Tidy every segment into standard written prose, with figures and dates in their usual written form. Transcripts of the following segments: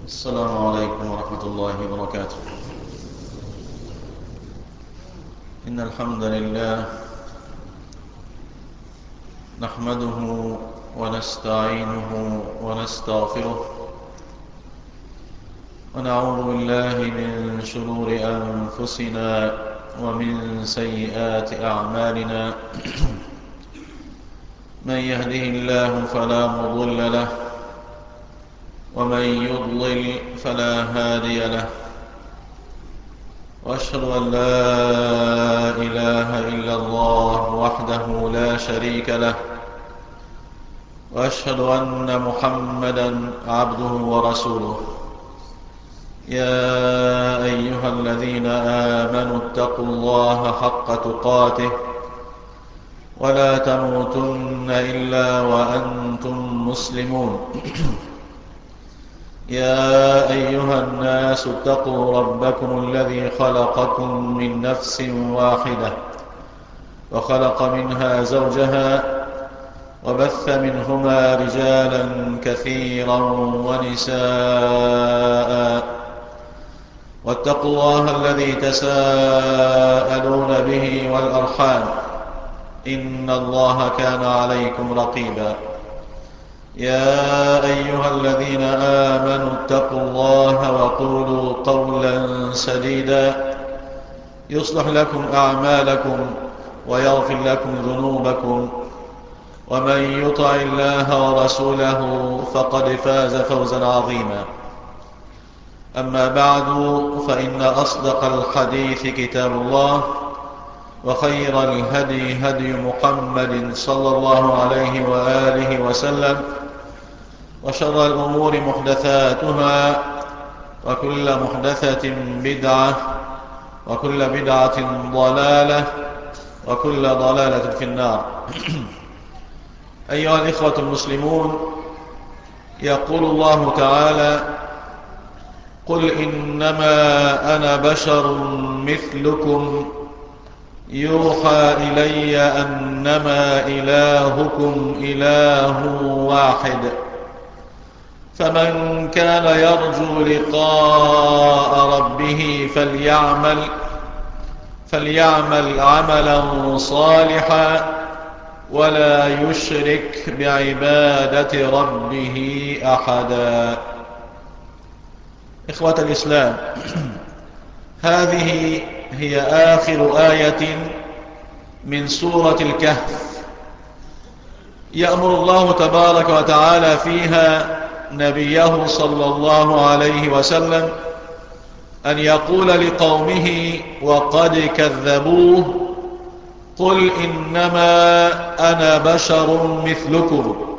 السلام عليكم ورحمة الله وبركاته. إن الحمد لله نحمده ونستعينه ونستغفره ونعوذ بالله من شرور أنفسنا ومن سيئات أعمالنا. من يهده الله فلا مضل له ومن يضلل فلا هادي له، وأشهد أن لا إله إلا الله وحده لا شريك له، وأشهد أن محمدا عبده ورسوله. يا أيها الذين آمنوا اتقوا الله حق تقاته ولا تموتن إلا وأنتم مسلمون. يا أيها الناس اتقوا ربكم الذي خلقكم من نفس واحدة وخلق منها زوجها وبث منهما رجالا كثيرا ونساء، واتقوا الله الذي تساءلون به والأرحام إن الله كان عليكم رقيبا. يا أيها الذين آمنوا اتقوا الله وقولوا قولا سديدا يصلح لكم أعمالكم ويغفر لكم ذنوبكم، ومن يطع الله ورسوله فقد فاز فوزا عظيما. أما بعد، فإن أصدق الحديث كتاب الله، وخير الهدي هدي محمد صلى الله عليه وآله وسلم، وشر الأمور محدثاتها، وكل محدثة بدعة، وكل بدعة ضلالة، وكل ضلالة في النار. أيها الإخوة المسلمون، يقول الله تعالى: قل إنما أنا بشر مثلكم يوحى إلي أنما إلهكم إله واحد، فمن كان يرجو لقاء ربه فليعمل عملا صالحا ولا يشرك بعبادة ربه أحدا. إخوة الإسلام، هذه هي آخر آية من سورة الكهف، يأمر الله تبارك وتعالى فيها نبيه صلى الله عليه وسلم أن يقول لقومه وقد كذبوه: قل إنما أنا بشر مثلكم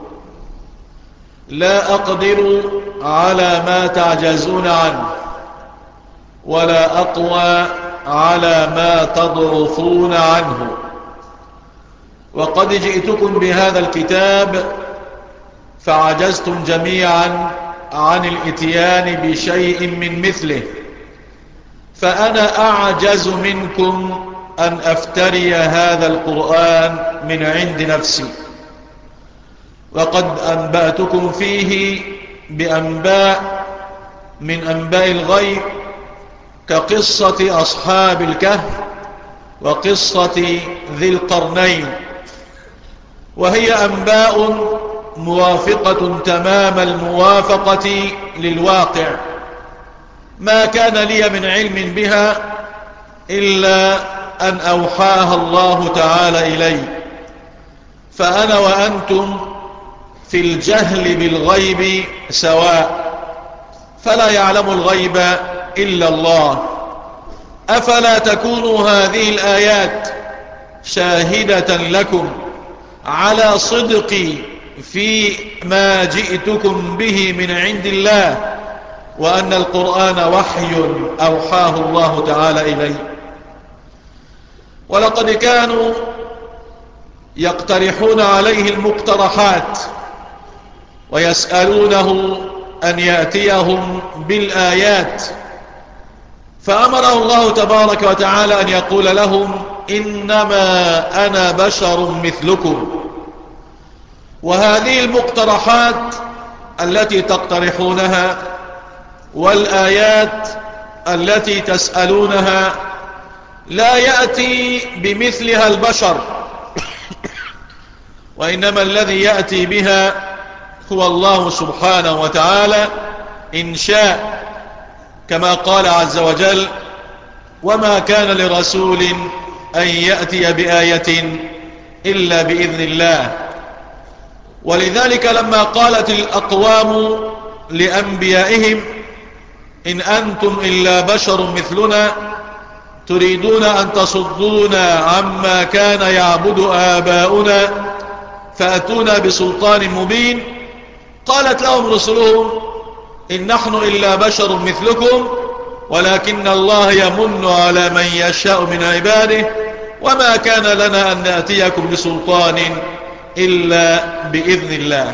لا أقدر على ما تعجزون عنه ولا أقوى على ما تضعفون عنه، وقد جئتكم بهذا الكتاب فعجزتم جميعا عن الاتيان بشيء من مثله، فأنا أعجز منكم أن أفتري هذا القرآن من عند نفسي، وقد أنبأتكم فيه بأنباء من أنباء الغيب كقصة أصحاب الكهف وقصة ذي القرنين، وهي أنباء موافقة تمام الموافقة للواقع، ما كان لي من علم بها إلا أن أوحاها الله تعالى إلي، فأنا وأنتم في الجهل بالغيب سواء، فلا يعلم الغيب إلا الله. أفلا تكون هذه الآيات شاهدة لكم على صدقي في ما جئتكم به من عند الله، وأن القرآن وحي أوحاه الله تعالى إلي؟ ولقد كانوا يقترحون عليه المقترحات ويسألونه أن يأتيهم بالآيات، فأمره الله تبارك وتعالى أن يقول لهم: إنما أنا بشر مثلكم. وهذه المقترحات التي تقترحونها والآيات التي تسألونها لا يأتي بمثلها البشر، وإنما الذي يأتي بها هو الله سبحانه وتعالى إن شاء، كما قال عز وجل: وما كان لرسول أن يأتي بآية إلا بإذن الله. ولذلك لما قالت الأقوام لأنبيائهم: إن أنتم إلا بشر مثلنا تريدون أن تصدونا عما كان يعبد آباؤنا فأتونا بسلطان مبين، قالت لهم رسلهم: إن نحن إلا بشر مثلكم ولكن الله يمن على من يشاء من عباده وما كان لنا أن نأتيكم بسلطان إلا بإذن الله.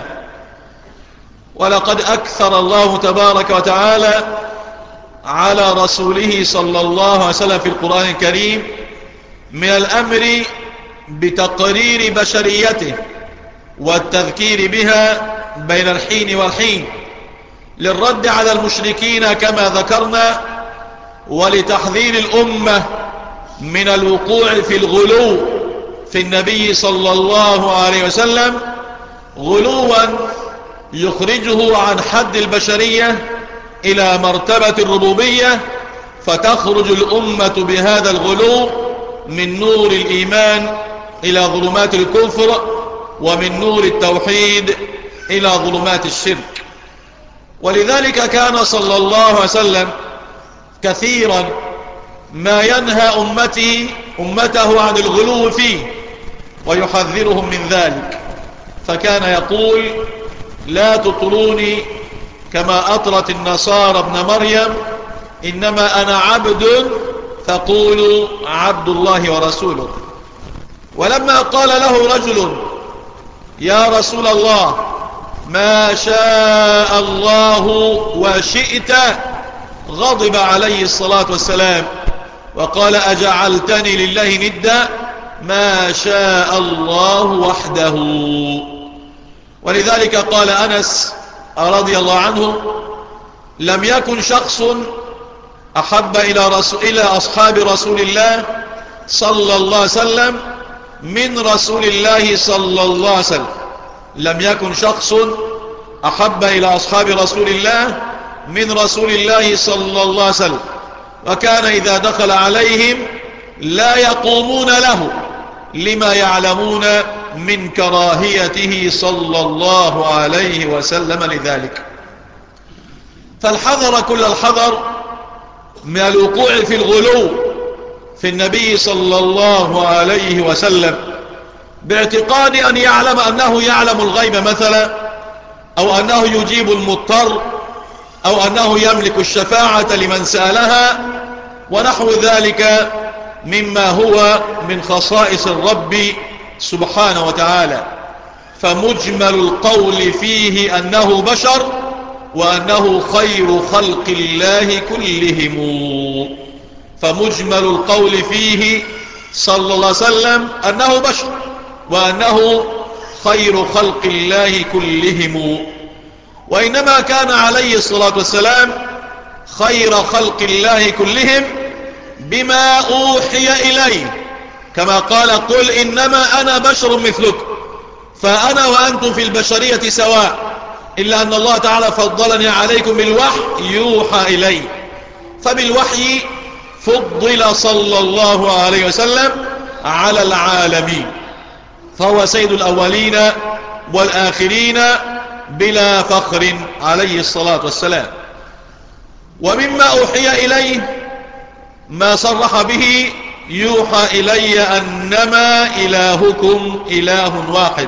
ولقد أكثر الله تبارك وتعالى على رسوله صلى الله عليه وسلم في القرآن الكريم من الأمر بتقرير بشريته والتذكير بها بين الحين والحين، للرد على المشركين كما ذكرنا، ولتحذير الأمة من الوقوع في الغلو في النبي صلى الله عليه وسلم، غلوا يخرجه عن حد البشرية إلى مرتبة الربوبية، فتخرج الأمة بهذا الغلو من نور الإيمان إلى ظلمات الكفر، ومن نور التوحيد إلى ظلمات الشرك. ولذلك كان صلى الله عليه وسلم كثيرا ما ينهى أمته عن الغلو فيه ويحذرهم من ذلك، فكان يقول: لا تطروني كما أطرت النصارى ابن مريم، إنما أنا عبد فقولوا عبد الله ورسوله. ولما قال له رجل: يا رسول الله ما شاء الله وشئت، غضب عليه الصلاة والسلام وقال: أجعلتني لله ندا؟ ما شاء الله وحده. ولذلك قال أنس رضي الله عنه: لم يكن شخص أحب إلى أصحاب رسول الله صلى الله عليه وسلم من رسول الله صلى الله عليه وسلم. لم يكن شخص أحب إلى أصحاب رسول الله من رسول الله صلى الله عليه وسلم، وكان إذا دخل عليهم لا يقومون له لما يعلمون من كراهيته صلى الله عليه وسلم لذلك. فالحذر كل الحذر من الوقوع في الغلو في النبي صلى الله عليه وسلم، باعتقاد أن يعلم أنه يعلم الغيب مثلا، أو أنه يجيب المضطر، أو أنه يملك الشفاعة لمن سألها، ونحو ذلك مما هو من خصائص الرب سبحانه وتعالى. فمجمل القول فيه أنه بشر، وأنه خير خلق الله كلهم. فمجمل القول فيه صلى الله عليه وسلم أنه بشر، وأنه خير خلق الله كلهم. وإنما كان عليه الصلاة والسلام خير خلق الله كلهم بما أوحي إليه، كما قال: قل إنما أنا بشر مثلكم، فأنا وأنتم في البشرية سواء، إلا أن الله تعالى فضلني عليكم بالوحي يوحى إلي. فبالوحي فضل صلى الله عليه وسلم على العالمين، فهو سيد الأولين والآخرين بلا فخر عليه الصلاة والسلام. ومما أوحي إليه ما صرح به: يوحى إلي أنما إلهكم إله واحد.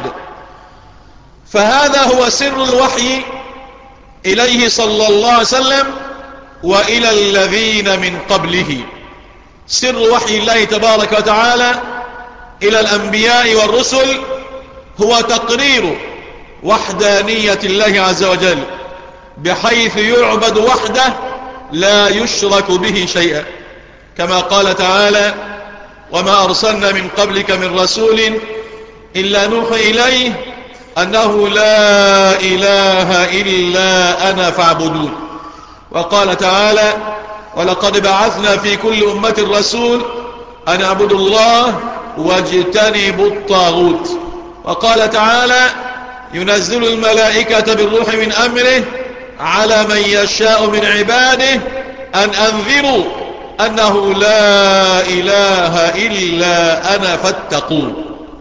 فهذا هو سر الوحي إليه صلى الله عليه وسلم وإلى الذين من قبله. سر وحي الله تبارك وتعالى إلى الأنبياء والرسل هو تقرير وحدانية الله عز وجل، بحيث يعبد وحده لا يشرك به شيئا، كما قال تعالى: وما أرسلنا من قبلك من رسول إلا نوحي إليه أنه لا إله إلا أنا فاعبدون. وقال تعالى: ولقد بعثنا في كل أمة رسول أن اعبدوا الله واجتنبوا الطاغوت. وقال تعالى: ينزل الملائكة بالروح من أمره على من يشاء من عباده أن أنذروا أنه لا إله إلا أنا فاتقون.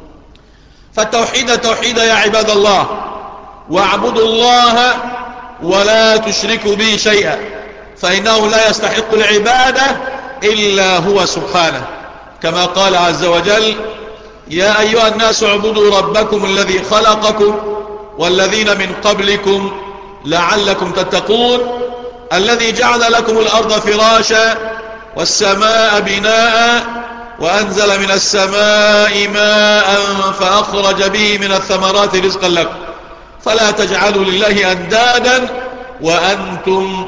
فالتوحيد توحيد يا عباد الله، واعبدوا الله ولا تشركوا به شيئا، فإنه لا يستحق العبادة إلا هو سبحانه، كما قال عز وجل: يا أيها الناس اعبدوا ربكم الذي خلقكم والذين من قبلكم لعلكم تتقون، الذي جعل لكم الأرض فراشا والسماء بناء وأنزل من السماء ماء فأخرج به من الثمرات رزقا لكم فلا تجعلوا لله أندادا وأنتم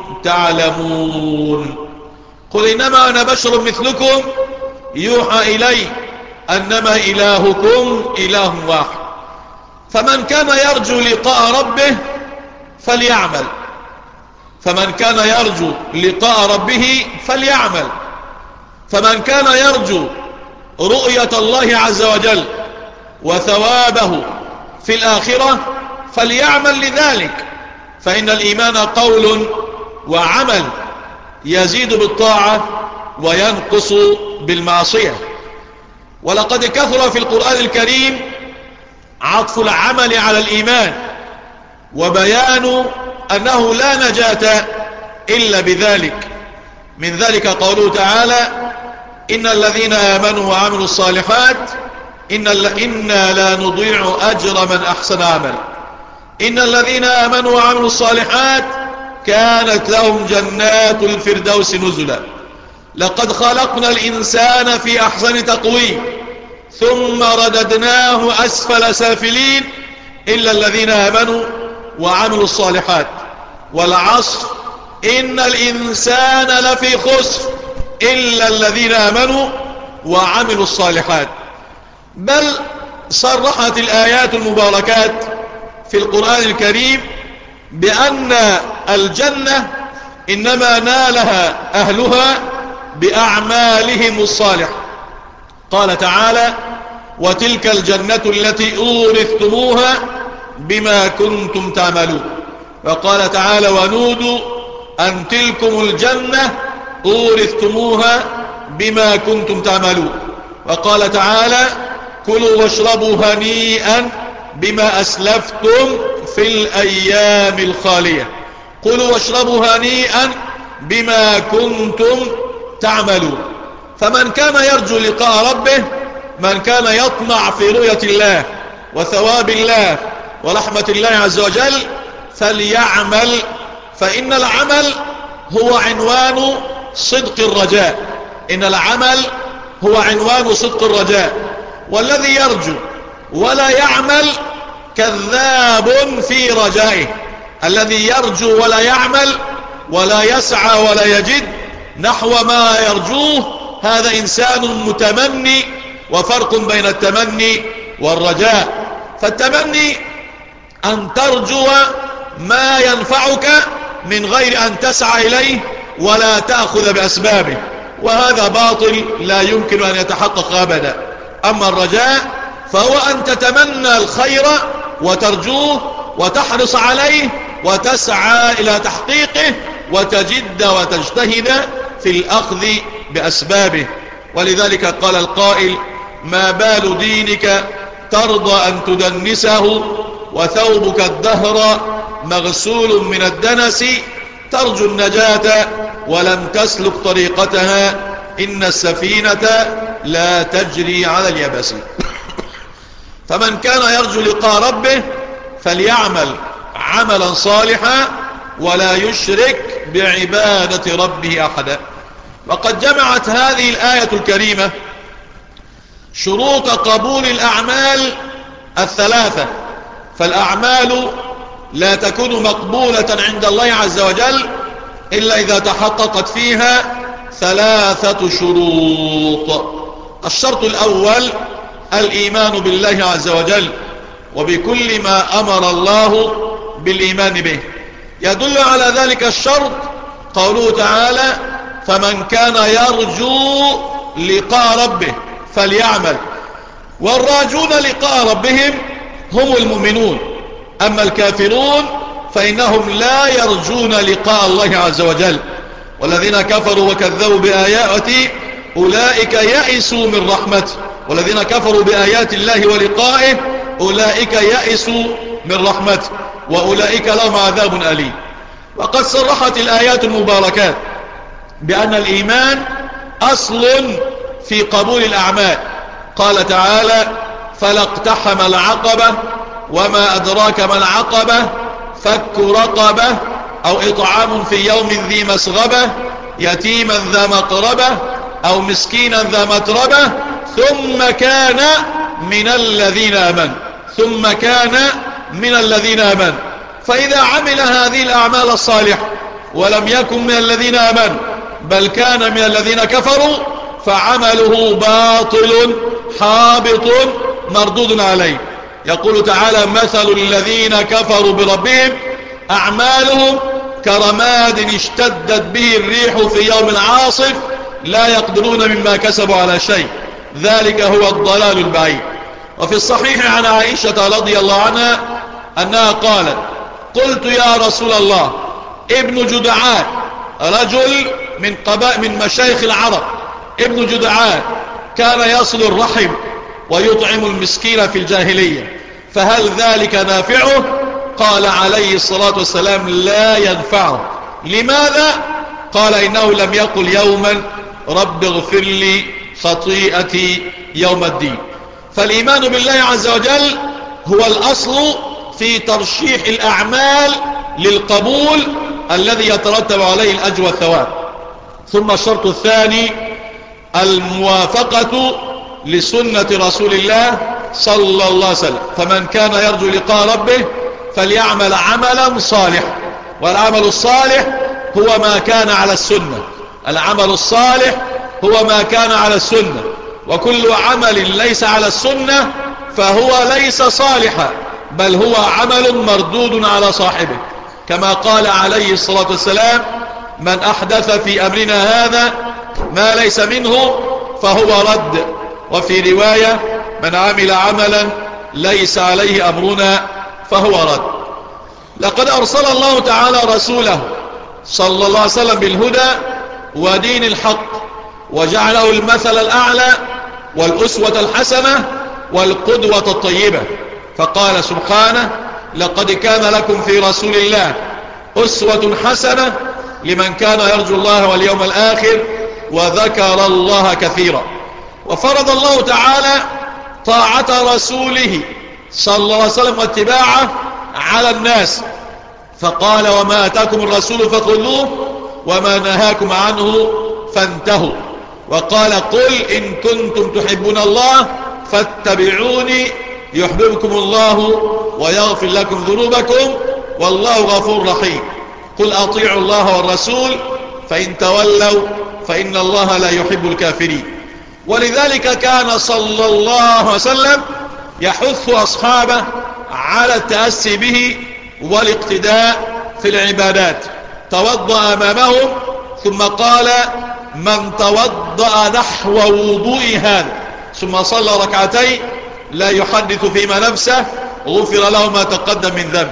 تعلمون. قل إنما أنا بشر مثلكم يوحى إلي أنما إلهكم إله واحد. فمن كان يرجو لقاء ربه فليعمل، فمن كان يرجو لقاء ربه فليعمل، فمن كان يرجو رؤية الله عز وجل وثوابه في الآخرة فليعمل لذلك، فإن الإيمان قول وعمل، يزيد بالطاعة وينقص بالمعصية. ولقد كثر في القرآن الكريم عطف العمل على الإيمان وبيان أنه لا نجاة إلا بذلك. من ذلك قوله تعالى: إن الذين آمنوا وعملوا الصالحات إنا لا نضيع أجر من أحسن عمل. إن الذين آمنوا وعملوا الصالحات كانت لهم جنات الفردوس نزلا. لقد خلقنا الإنسان في أحسن تقويم ثم رددناه أسفل سافلين إلا الذين آمنوا وعملوا الصالحات. والعصر إن الإنسان لفي خسر إلا الذين آمنوا وعملوا الصالحات. بل صرحت الآيات المباركات في القرآن الكريم بأن الجنة إنما نالها أهلها بأعمالهم الصالحة. قال تعالى: وتلك الجنة التي أورثتموها بما كنتم تعملون. وقال تعالى: ونودوا أن تلكم الجنة أورثتموها بما كنتم تعملون. وقال تعالى: كلوا واشربوا هنيئا بما أسلفتم في الأيام الخالية. كلوا واشربوا هنيئا بما كنتم تعملون. فمن كان يرجو لقاء ربه، من كان يطمع في رؤية الله وثواب الله ورحمة الله عز وجل فليعمل، فإن العمل هو عنوان صدق الرجاء. إن العمل هو عنوان صدق الرجاء. والذي يرجو ولا يعمل كذاب في رجائه. الذي يرجو ولا يعمل ولا يسعى ولا يجد نحو ما يرجوه هذا إنسان متمني، وفرق بين التمني والرجاء. فالتمني أن ترجو ما ينفعك من غير أن تسعى إليه ولا تأخذ بأسبابه، وهذا باطل لا يمكن أن يتحقق أبدا. أما الرجاء فهو أن تتمنى الخير وترجوه وتحرص عليه وتسعى إلى تحقيقه وتجد وتجتهد في الأخذ بأسبابه. ولذلك قال القائل: ما بال دينك ترضى أن تدنسه وثوبك الدهر مغسول من الدنس، ترجو النجاة ولم تسلك طريقتها، إن السفينة لا تجري على اليبس. فمن كان يرجو لقاء ربه فليعمل عملا صالحا ولا يشرك بعبادة ربه أحدا. وقد جمعت هذه الآية الكريمة شروط قبول الأعمال الثلاثة. فالأعمال لا تكون مقبولة عند الله عز وجل إلا إذا تحققت فيها ثلاثة شروط. الشرط الأول الإيمان بالله عز وجل وبكل ما أمر الله بالإيمان به. يدل على ذلك الشرط قوله تعالى فمن كان يرجو لقاء ربه فليعمل. والراجون لقاء ربهم هم المؤمنون، أما الكافرون فإنهم لا يرجون لقاء الله عز وجل. والذين كفروا وكذبوا بآياتي أولئك يئسوا من رحمته، والذين كفروا بآيات الله ولقائه أولئك يئسوا من رحمته وأولئك لهم عذاب أليم. وقد صرحت الآيات المباركات بأن الإيمان أصل في قبول الأعمال. قال تعالى فلا اقتحم العقبة وما أدراك ما العقبة فك رقبة أو إطعام في يوم ذي مسغبة يتيما ذا مقربة أو مسكينا ذا متربة ثم كان من الذين آمنوا. فإذا عمل هذه الأعمال الصالحة ولم يكن من الذين آمنوا بل كان من الذين كفروا فعمله باطل حابط مردود عليه. يقول تعالى مثل الذين كفروا بربهم أعمالهم كرماد اشتدت به الريح في يوم عاصف لا يقدرون مما كسبوا على شيء ذلك هو الضلال البعيد. وفي الصحيح عن عائشة رضي الله عنها أنها قالت قلت يا رسول الله ابن جدعان رجل من مشايخ العرب ابن جدعان كان يصل الرحم ويطعم المسكين في الجاهلية فهل ذلك نافعه؟ قال عليه الصلاة والسلام لا ينفعه. لماذا؟ قال إنه لم يقل يوما رب اغفر لي خطيئتي يوم الدين. فالإيمان بالله عز وجل هو الأصل في ترشيح الأعمال للقبول الذي يترتب عليه الأجر والثواب. ثم الشرط الثاني الموافقة لسنة رسول الله صلى الله عليه وسلم. فمن كان يرجو لقاء ربه فليعمل عملا صالحا، والعمل الصالح هو ما كان على السنة. العمل الصالح هو ما كان على السنة، وكل عمل ليس على السنة فهو ليس صالحا بل هو عمل مردود على صاحبه، كما قال عليه الصلاة والسلام من أحدث في أمرنا هذا ما ليس منه فهو رد. وفي رواية من عمل عملا ليس عليه أمرنا فهو رد. لقد أرسل الله تعالى رسوله صلى الله عليه وسلم بالهدى ودين الحق وجعله المثل الأعلى والأسوة الحسنة والقدوة الطيبة، فقال سبحانه لقد كان لكم في رسول الله أسوة حسنة لمن كان يرجو الله واليوم الآخر وذكر الله كثيرا. وفرض الله تعالى طاعة رسوله صلى الله عليه وسلم واتباعه على الناس، فقال وما أتاكم الرسول فخذوه وما نهاكم عنه فانتهوا. وقال قل إن كنتم تحبون الله فاتبعوني يحببكم الله ويغفر لكم ذنوبكم والله غفور رحيم. قل أطيعوا الله والرسول فإن تولوا فإن الله لا يحب الكافرين. ولذلك كان صلى الله عليه وسلم يحث أصحابه على التأسي به والاقتداء في العبادات. توضأ أمامهم ثم قال من توضأ نحو وضوء هذا ثم صلى ركعتين لا يحدث فيما نفسه غفر له ما تقدم من ذنب.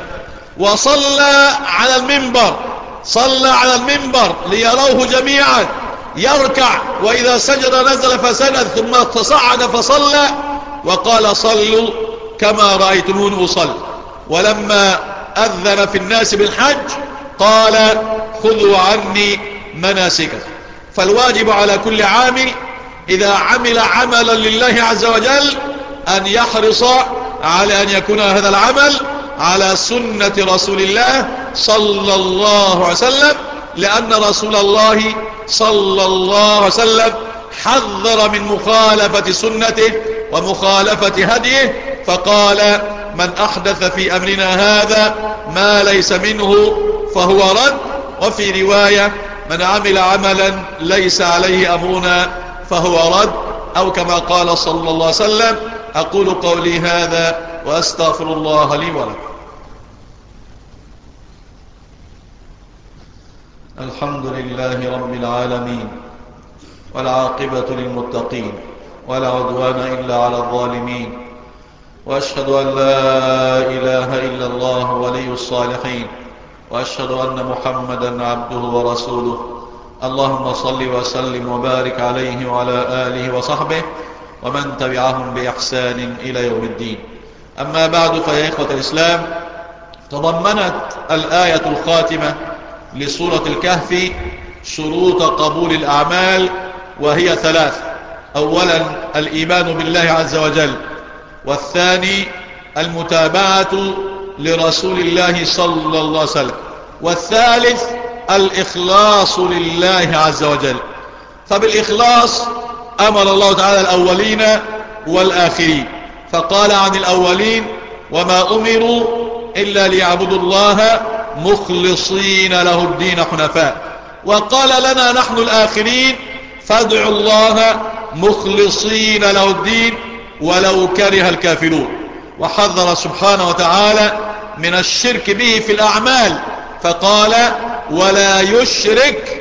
وصلى على المنبر، صلى على المنبر ليروه جميعا يركع وإذا سجد نزل فسجد ثم تصعد فصلى وقال صلوا كما رأيتموني أصلي. ولما أذن في الناس بالحج قال خذوا عني مناسككم. فالواجب على كل عامل إذا عمل عملا لله عز وجل أن يحرص على أن يكون هذا العمل على سنة رسول الله صلى الله عليه وسلم، لأن رسول الله صلى الله عليه وسلم حذر من مخالفة سنته ومخالفة هديه، فقال من أحدث في أمرنا هذا ما ليس منه فهو رد. وفي رواية من عمل عملا ليس عليه أمرنا فهو رد، أو كما قال صلى الله عليه وسلم. أقول قولي هذا وأستغفر الله لي ولكم. الحمد لله رب العالمين، والعاقبة للمتقين، ولا عدوان إلا على الظالمين، وأشهد أن لا إله إلا الله ولي الصالحين، وأشهد أن محمدا عبده ورسوله. اللهم صل وسلم وبارك عليه وعلى آله وصحبه ومن تبعهم بإحسان إلى يوم الدين. أما بعد، فيا إخوة الإسلام، تضمنت الآية الخاتمة لسورة الكهف شروط قبول الأعمال، وهي ثلاث: أولا الإيمان بالله عز وجل، والثاني المتابعة لرسول الله صلى الله عليه وسلم، والثالث الإخلاص لله عز وجل. فبالإخلاص أمر الله تعالى الأولين والآخرين، فقال عن الأولين: وما أمروا إلا ليعبدوا الله مخلصين له الدين حنفاء. وقال لنا نحن الآخرين: فادعوا الله مخلصين له الدين ولو كره الكافرون. وحذر سبحانه وتعالى من الشرك به في الأعمال، فقال: ولا يشرك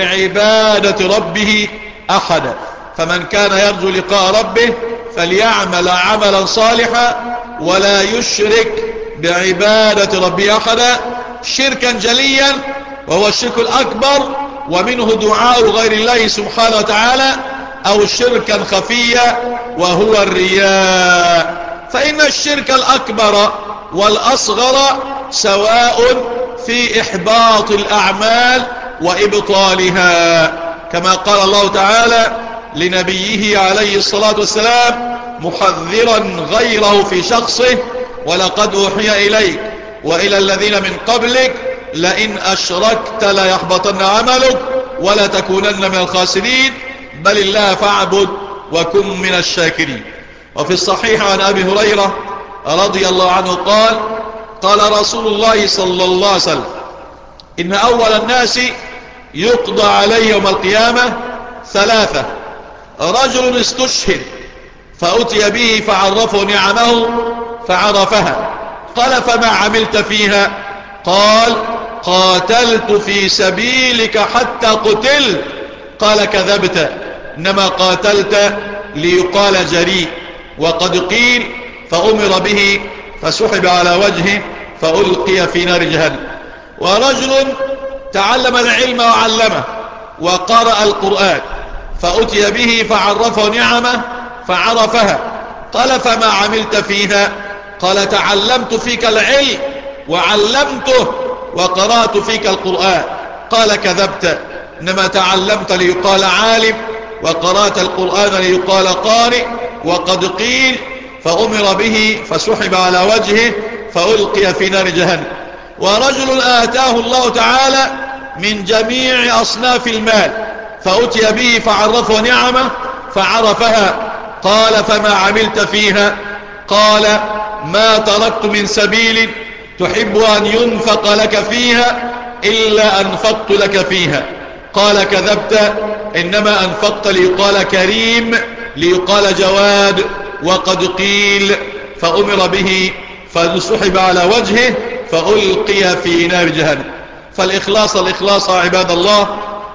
بعبادة ربه أحدا. فمن كان يرجو لقاء ربه فليعمل عملا صالحا ولا يشرك بعبادة ربه أحدا. شركا جليا وهو الشرك الأكبر، ومنه دعاء غير الله سبحانه وتعالى، أو شركا خفيا وهو الرياء. فإن الشرك الأكبر والأصغر سواء في إحباط الأعمال وإبطالها، كما قال الله تعالى لنبيه عليه الصلاة والسلام محذرا غيره في شخصه: ولقد أوحي إليك وإلى الذين من قبلك لئن أشركت ليحبطن عملك ولتكونن من الخاسرين بل الله فاعبد وكن من الشاكرين. وفي الصحيح عن أبي هريرة رضي الله عنه قال: قال رسول الله صلى الله عليه وسلم: إن أول الناس يقضى عليه يوم القيامة ثلاثة: رجل استشهد فأتي به فعرفه نعمه فعرفها، قال: فما عملت فيها؟ قال: قاتلت في سبيلك حتى قتلت. قال: كذبت، إنما قاتلت ليقال جريء. وقد قيل: فأمر به فسحب على وجهه فألقي في نار جهنم. ورجل تعلم العلم وعلمه وقرأ القرآن فأتي به فعرفه نعمه فعرفها، قال: فما عملت فيها؟ قال: تعلمت فيك العلم وعلمته وقرأت فيك القرآن. قال: كذبت، إنما تعلمت ليقال عالم وقرأت القرآن ليقال قارئ. وقد قيل: فأمر به فسحب على وجهه فألقي في نار جهنم. ورجل آتاه الله تعالى من جميع أصناف المال فأتي به فعرفه نعمه فعرفها، قال: فما عملت فيها؟ قال: ما تركت من سبيل تحب أن ينفق لك فيها إلا أنفقت لك فيها. قال: كذبت، إنما أنفقت ليقال كريم ليقال جواد. وقد قيل: فأمر به فسحب على وجهه فألقي في نار جهنم. فالإخلاص عباد الله،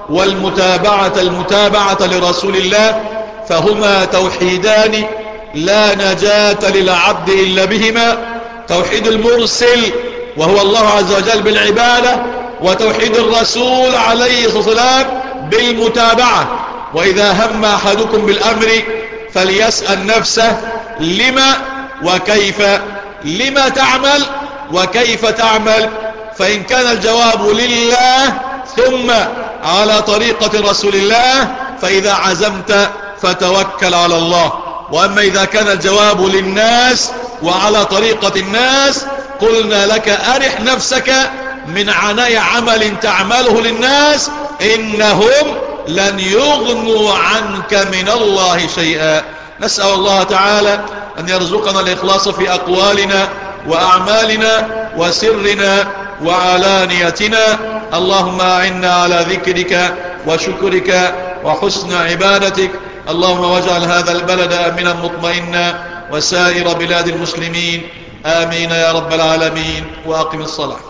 والمتابعة لرسول الله، فهما توحيدان لا نجاة للعبد إلا بهما: توحيد المرسل وهو الله عز وجل بالعبادة، وتوحيد الرسول عليه الصلاة والسلام بالمتابعة. وإذا هم أحدكم بالأمر فليسأل نفسه: لما وكيف؟ لما تعمل وكيف تعمل؟ فإن كان الجواب لله ثم على طريقة رسول الله فإذا عزمت فتوكل على الله. وأما إذا كان الجواب للناس وعلى طريقة الناس قلنا لك: أرح نفسك من عناء عمل تعمله للناس، إنهم لن يغنوا عنك من الله شيئا. نسأل الله تعالى أن يرزقنا الإخلاص في أقوالنا وأعمالنا وسرنا وعلانيتنا. اللهم أعنا على ذكرك وشكرك وحسن عبادتك. اللهم واجعل هذا البلد آمنا مطمئنا وسائر بلاد المسلمين، آمين يا رب العالمين. وأقم الصلاة.